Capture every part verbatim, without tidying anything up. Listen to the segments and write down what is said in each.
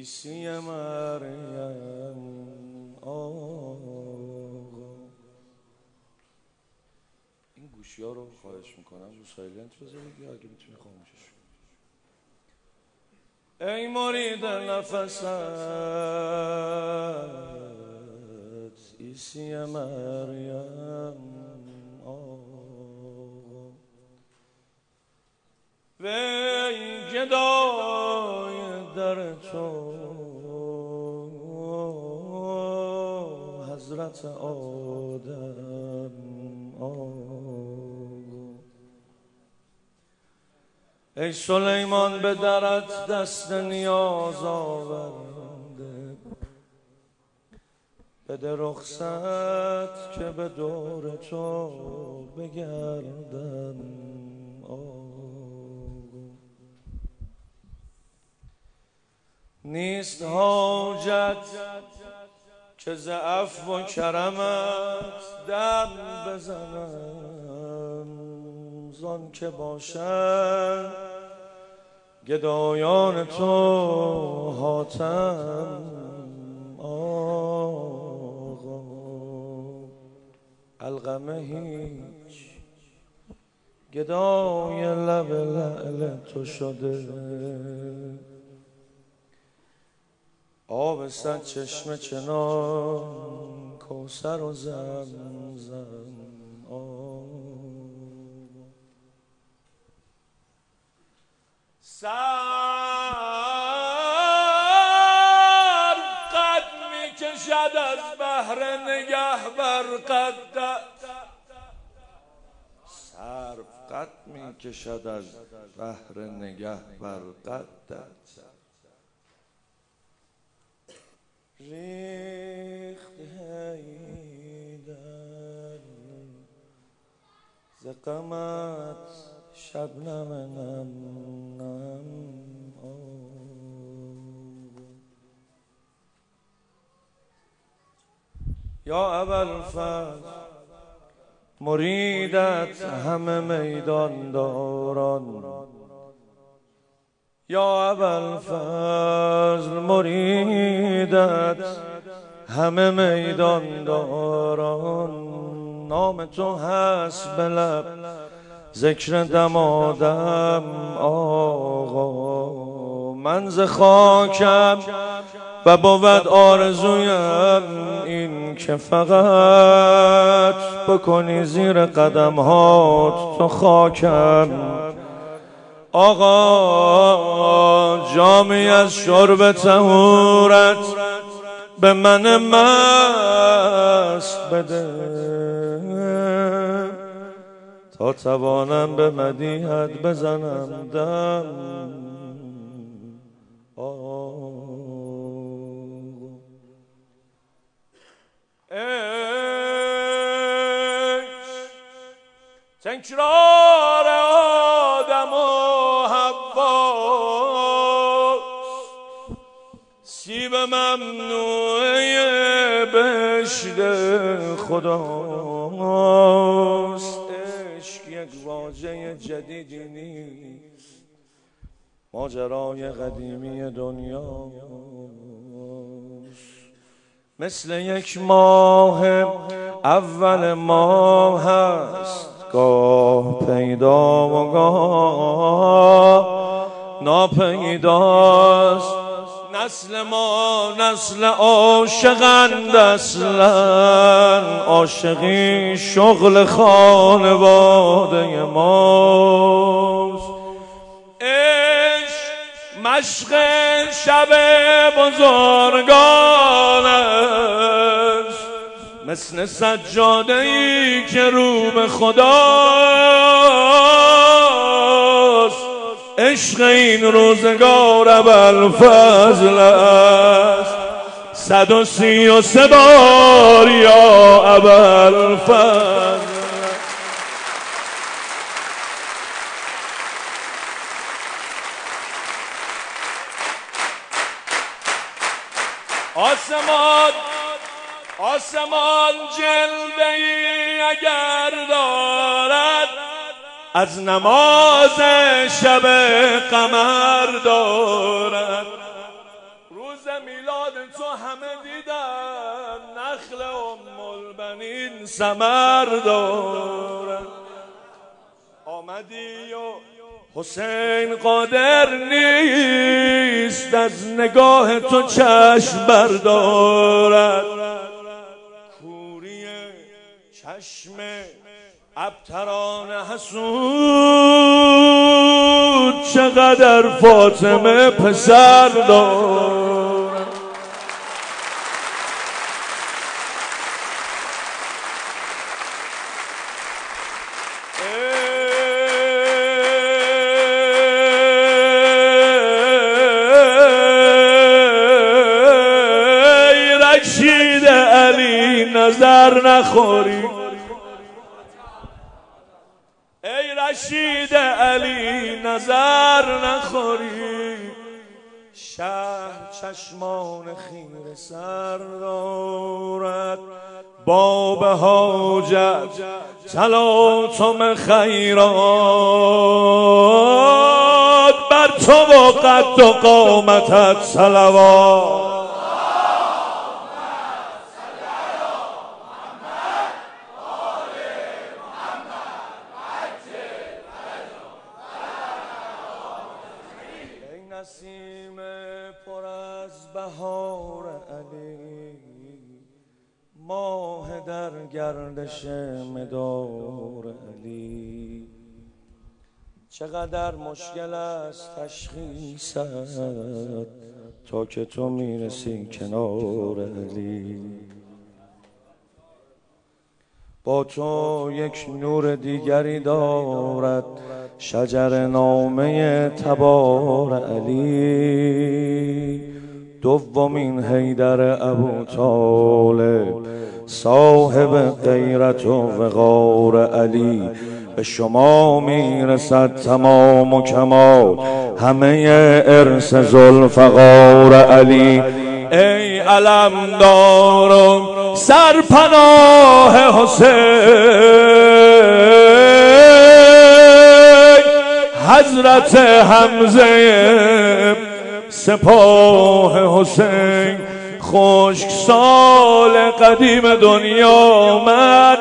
عیسی مریم آقا. این گوشی ها رو خواهش میکنم رو سایلنت بذارید یا اگه میتونی خاموشش کنید. ای مرید نفست عیسی مریم آقا، وی گدای در تو حضرت آدم آقا. ای سلیمان به درت دست نیاز آورده، بده رخصت که به دور تو بگردم آقا. نیست حاجت که ز عفو و کرمت دم بزنم، زان که باشد گدایان تو حاتم آقا. القمه هیچ گدای لب لعل تو شده، آب صد چشمه چنان کوثر و زمزم آقا. سر قد می کشد از بحر نگه بر قدت، سر قد می کشد از بحر نگه بر قدت. ریخت هیدر ز غمت شبنم نم نم آقا. یا ابوالفضل مریدت همه میدان داران، یا ابوالفضل مریدت همه میدان داران. نام تو هست به لب ذکر دمادم آقا. من ز خاکم و بود آرزویم این که فقط بکنی زیر قدمهات تو خاکم آقا. جامی از شرب طهورت به من مست بده، تا توانم به مدیحت بزنم دم آقا. تکرار آدم و حوا، سیب ممنوعه بهشت خداست. عشق یک واژه جدیدی نیست، ماجرای قدیمی دنیاست. مثل یک ماه اول ماه هست، گاه پیدا و گاه ناپیداست. نسل ما نسل عاشقند اصلا، عاشقی شغل خانواده ماست. عشق مشق شب بزرگان است، مثل سجاده ای که رو به خداست. عشق این روزگار ابوالفضل است، صد و سی و سه بار یا ابوالفضل. آسمان آسمان جلوه‌ای اگر دارد، از نماز شب قمر دارد. روز همه دیدن نخل ام البنین ثمر دارد. آمدی و حسین قادر نیست از نگاه تو چشم بردارد. کوری چشم ابتران حسود چقدر فاطمه پسر دارد. ای رشید علی نظر نخوری، ای رشید علی نظر نخوری. شهر چشمان خیره سر دارد. باب حاجت تلاطم خیرات بر تو و قد و قامتت صلوات. نسیم پر از بهار علی، ماه در گردش مدار علی. چقدر مشکل است تشخیصت تا که تو میرسی کنار علی. با تو یک نور دیگری دارد شجر نامه تبار علی. دومین حیدر ابو طالب صاحب غیرت و وقار علی. به شما میرسد تمام و کمال همه ارث ذوالفقار علی. ای علمدار سرپناه حسین، حضرت حمزه سپاه حسین. خشک سال قدیم دنیا من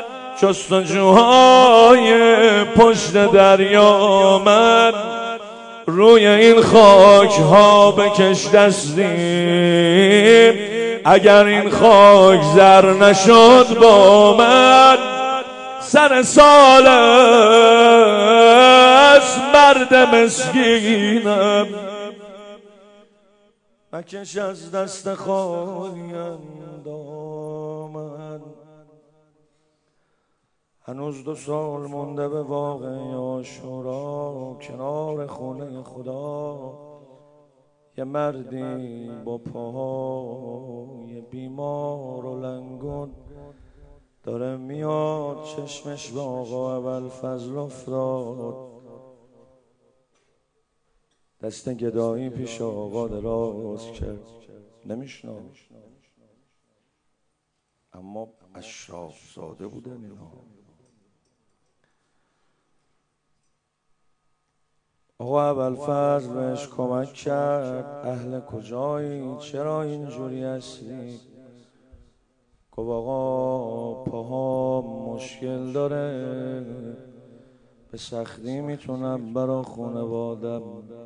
جستجوهای پشت دریا من. روی این خاک ها بکش دستیم، اگر این خاک زر نشد با من. سر سال از مرد مسکینم، مکش از دست خالیم دامن. هنوز دو سال مونده به واقعه عاشورا. کنار خونه خدا یه مردی با پاهای بیمار و لنگون داره میاد. چشمش به آقا ابوالفضل افتاد، دست گدایی پیش آقا دراز کرد. نمیشناخت، اما اشراف زاده بودن اینا. آقا ابوالفضل بهش کمک کرد. اهل کجایی؟ چرا اینجوری هستی؟ گفت آقا پاها مشکل داره، به سختی میتونم برا خانوادم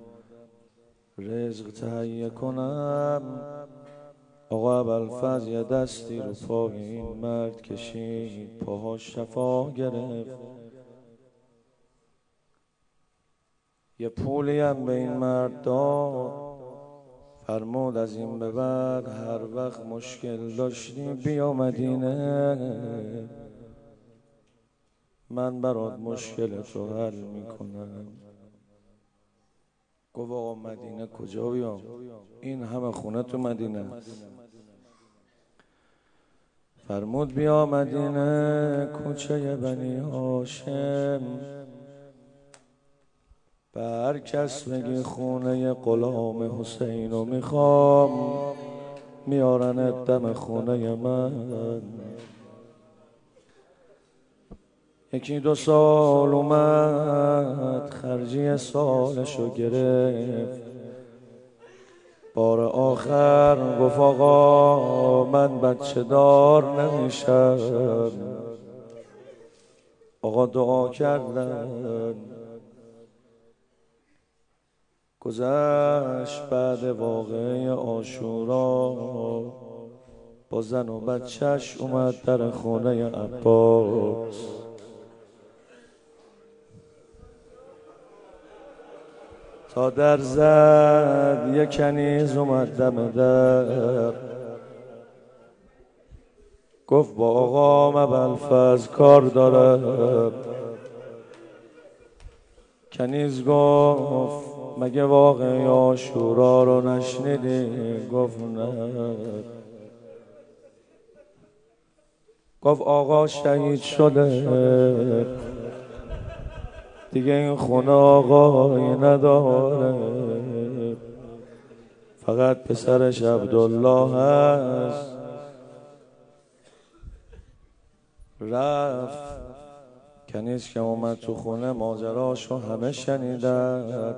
رزق تهیه کنم. آقا ابوالفضل یه دستی رو پای این مرد کشید، پاها شفا گرفت. یه پولی هم به این مرد داد، فرمود از این به بعد هر وقت مشکل داشتی بیا مدینه، من برات مشکلتو حل میکنم. گفت آقا مدینه کجا بیام؟ این همه خونه تو مدینه. فرمود بیا مدینه، کوچه بنی هاشم. به هر کس بگی خونه غلام حسینو میخوام، میارن دم خونه من. یکی دو سال اومد، خرجی سالشو گرفت. بار آخر گفت آقا من بچه دار نمیشم. آقا دعا کردن. گذشت بعد واقعه عاشورا، با زن و بچهش اومد در خونه عباس. تا در زد یک کنیز اومد دم در، گفت با آقا ابوالفضل کار دارم. کنیز گفت مگه واقعه عاشورا رو نشنیدی؟ گفت نه. گفت آقا شهید شده دیگه، این خونه آقایی نداره، فقط پسرش عبدالله هست. رفت کنیز که اومد تو خونه ماجراشو همه شنیدن.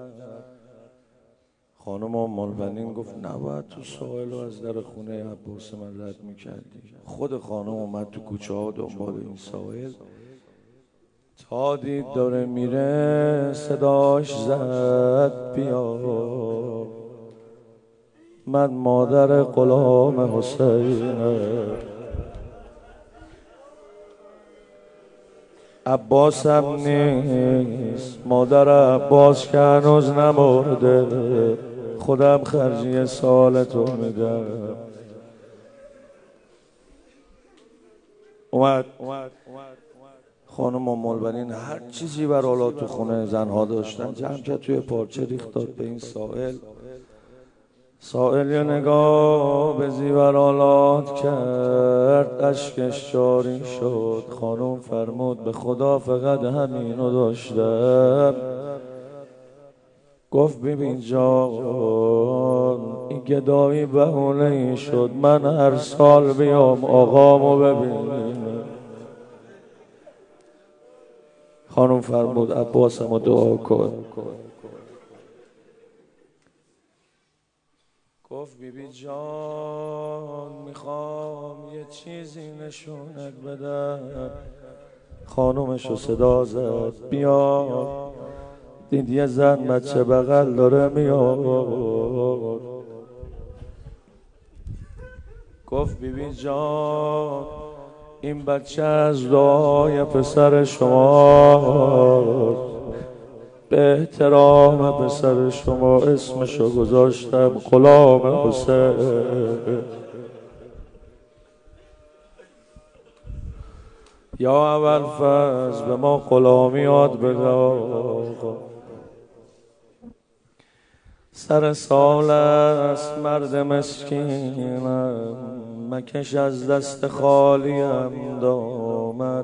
خانم ام البنین گفت نباید تو ساحل رو از در خونه عباس من رد میکردی. خود خانم اومد تو کوچه ها دنبال این ساحل، تا دید داره میره صداش زد بیا من مادر غلام حسینه. عباس هم نیست، مادر عباس که هنوز نمرده، خودم خرجی سال تو میدم. اومد خانم ام البنین هر چیزی بر حالا تو خونه زنها داشتن جمع کرد توی پارچه ریخت داد به این سائل. سائل یه نگاه به زیورالات کرد، اشکش جاری شد. خانم فرمود به خدا فقط همینو داشتم. گفت ببین جان این گدایی بهونه ای شد، من هر سال بیام آقامو ببینم. خانم فرمود عباسمو دعا کن. گفت بیبی جان میخوام یه چیزی نشونت بدم. خانومشو صدا زد بیا. دید یه زن بچه بغل داره میاد. گفت بیبی جان این بچه از دعای پسر شما، به احترام پسر شما اسمشو گذاشتم غلام حسین. یا ابوالفضل به ما غلامی یاد بده آقا. سر سال است مرد مسکینم، مکش از دست خالیم دامن.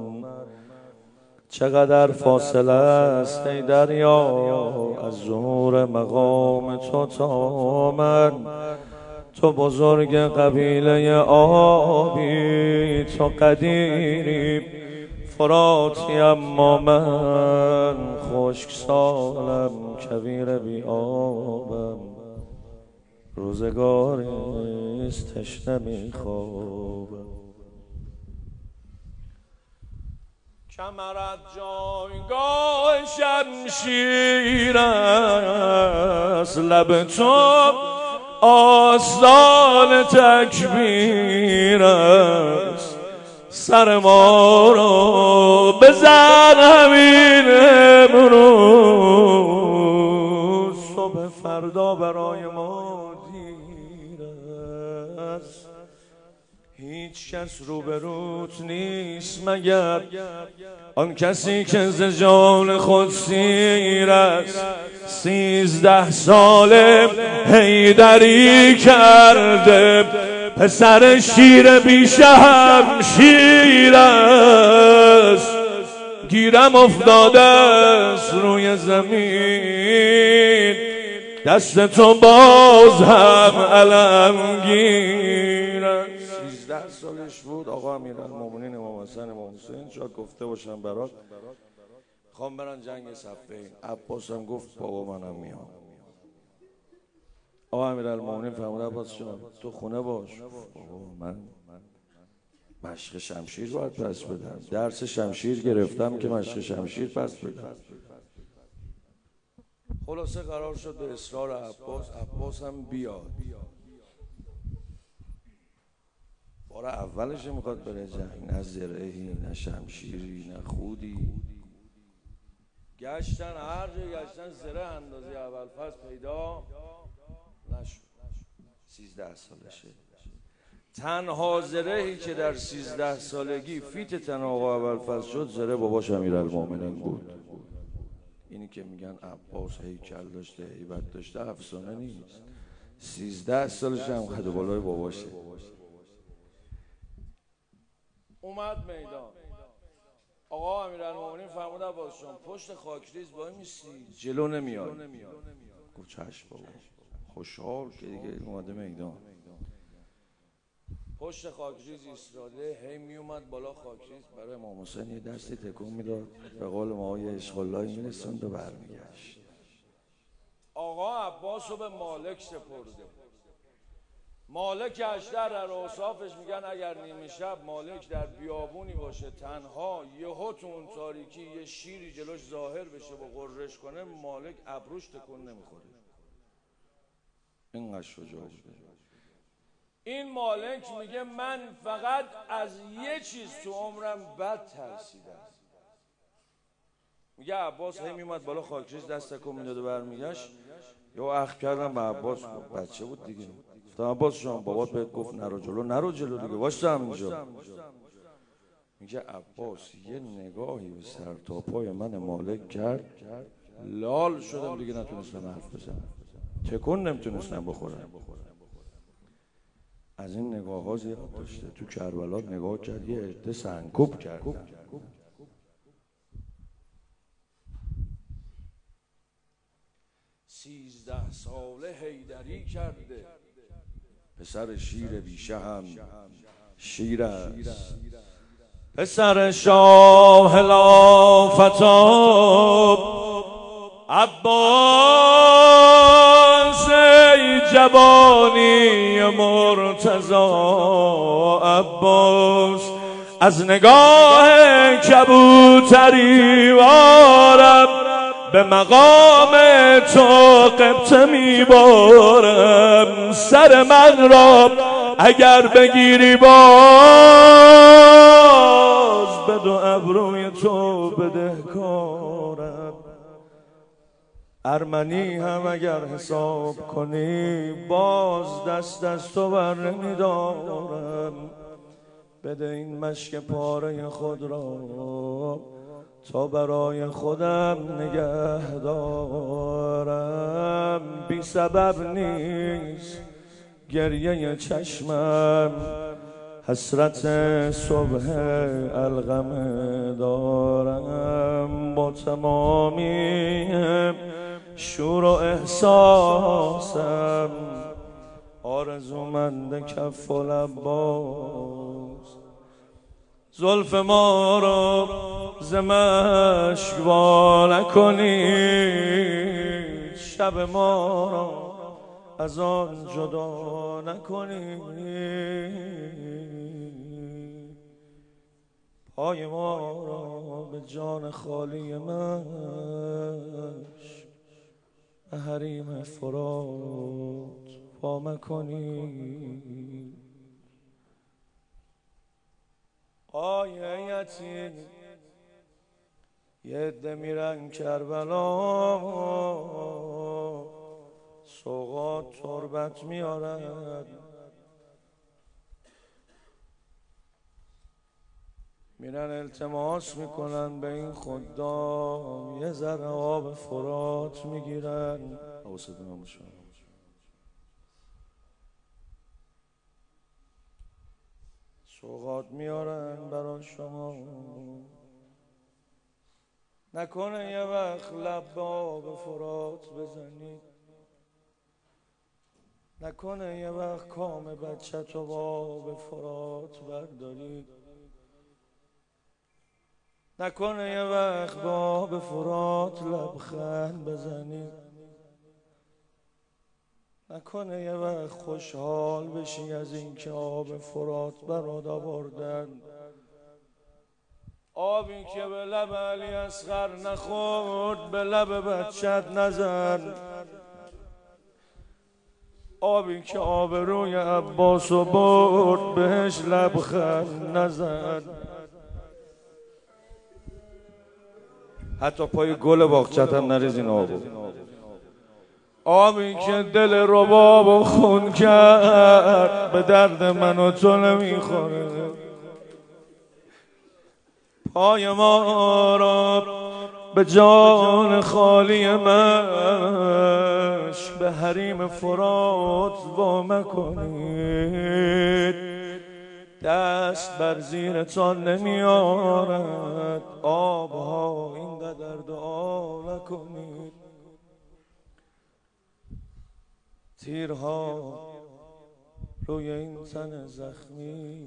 چقدر فاصله است ای دریا از ظهور مقام تو تا من. تو بزرگ قبیله آبی، تو قدیری فراتی، اما من خشک سالم کویر بی آبم. روزگاریست تشنه میخوابم. کمرت جایگاه شمشیر است، لب تو آستان تکبیر است. سر ما رو بزن همین امروز، صبح فردا برای ما دیر است. هیچ کس روبروت نیست مگر آن کسی که ز جان خود سیر است. سیزده ساله حیدری کرده، پسر شیر بیشه هم شیر است. گیرم افتاده است روی زمین، دست تو باز هم علمگیر است. سیزده سالش بود آقا امیرالمومنین امام حسن امام حسین. شاید گفته باشم برات خوام برن جنگ صفین. عباس هم گفت بابا منم میام. آقا امیرالمومنین فرمود عباس جان تو خونه باش. من مشق شمشیر باید پس بدم، درس شمشیر گرفتم که مشق شمشیر پس بدم. خلاصه قرار شد به اصرار عباس، عباس هم بیاد. بار اولش میخواد بره جنگ، نه زرهی نه شمشیری نه خودی. گشتن هر جا گشتن زره اندازه اول فصل پیدا نشد. سیزده سالشه. تنها زرهی که در سیزده سالگی فیت تن آقا ابوالفضل شد زره باباش امیرالمومنین بود. اینی که میگن عباس هیکل داشته هیبت داشته افسانه نیست. سیزده سالش هم قد و بالای باباشه. اومد میدان. آقا امیرالمومنین فرمود عباس جان پشت خاکریز وای میسی جلو نمیای. گفت چشم بابا. خوشحال که دیگه اومده میدان. پشت خاکریز ایستاده، هی میومد بالا خاکریز برای امام حسین یه دستی تکون میداد، به قول ما یه اشغالایی میرسوند و برمیگشت. آقا عباس رو به مالک سپرده. مالک اشتر در اوصافش میگن اگر نیمه شب مالک در بیابونی باشه تنها، یهو تو اون تاریکی یه شیری جلوش ظاهر بشه و غرش کنه، مالک ابروش تکون نمیخوره. اینقدر شجاع بوده. این مالک میگه من فقط از یه چیز تو عمرم بد ترسیدم. میگه عباس هی میومد بالا خاکریز دست تکون میداد و برمیگشت. یا اخم کردم به عباس، بچه بود دیگه. گفتم عباس جان بابات بهت گفت نرو جلو، نرو جلو دیگه، واسه همینجا. میگه عباس یه نگاهی به سر تا پای من مالک کرد، لال شدم دیگه، نتونستم حرف بزنم، تکون نمیتونستم بخورم. از این نگاه ها زیاد داشته. تو کربلا نگاه کرد یه عده سنگکوب کرد. سیزده ساله حیدری کرده، پسر شیر بیشه هم شیر است. پسر شاه لافتاب عباس ای جوانی مرتضی. عباس از نگاه کبوتری وارم، به مقام تو قبطه میبارم. سر من را اگر بگیری باز، به دو ابروی تو بدهکارم. ارمنی هم اگر حساب کنی باز دست از تو بر نمیدارم. بده این مشک پاره خود را تا برای خودم نگه دارم. بی سبب نیست گریه چشمم، حسرت صبح القمه دارم. با تمامی شور و احساسم آرزومند کف و لباس. زلف ما را ز مشک وا نکنی، شب ما را از آن جدا نکنی. پای ما را به جان خالی مشک، به حریم فرات پا مکنی. آیتی یه عده میرن کربلا، سوغات تربت میارن، میرن التماس میکنن به این خدام، یه ذره آب فرات میگیرن. سوغات میارن برای شما. نکنه یه وقت لب به آب فرات بزنی، نکنه یه وقت کام بچه تو با آب فرات برداری، نکنه یه وقت با آب فرات لبخند بزنی، نکنه یه وقت خوشحال بشی از اینکه آب فرات برات آوردن، آبی که به لب علی اصغر نخورد به لب بچت نزن، آبی که آبروی عباسو برد بهش لبخند نزن. حتی پای گل باغچت هم نریز این آبو. آبی که دل ربابو خون کرد به درد من و تو نمیخوره، پای ما را به جان خالی منش به حریم فرات وا مکنید، دست بر زیرتان نمیارد آبها اینقدر دعا نکنید. تیرها روی این تن زخمی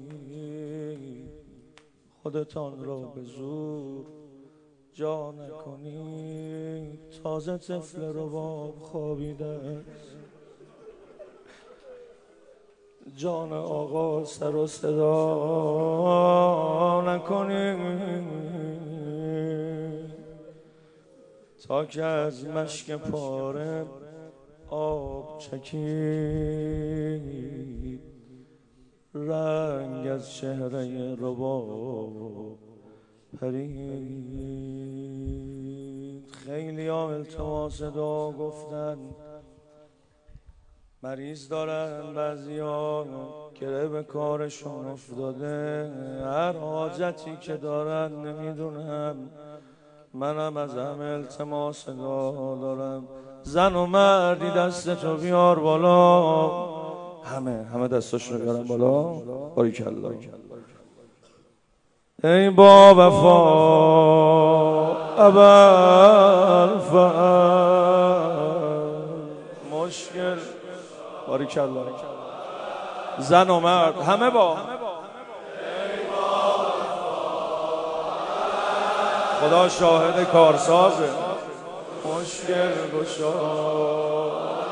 خودتان را به زور جا نکنید. تازه طفل رباب خوابیده، جان آقا سر و صدا نکنید تا که از مشک پاره آب چکید، رنگ از چهره رباب پرید. خیلی ها التماس دعا گفتن، مریض دارن، بعضی ها گره به کارشون افتاده، هر حاجتی که دارن نمیدونم، منم از همه التماس دعا دارم. زن و مردی دستتو بیار بالا، همه همه دستاشونو بیارن بالا. باریکالله. ای با وفا ابوالفضل مشکل. باریکالله. زن و مرد همه با خدا شاهد کارسازه، مشکل گشا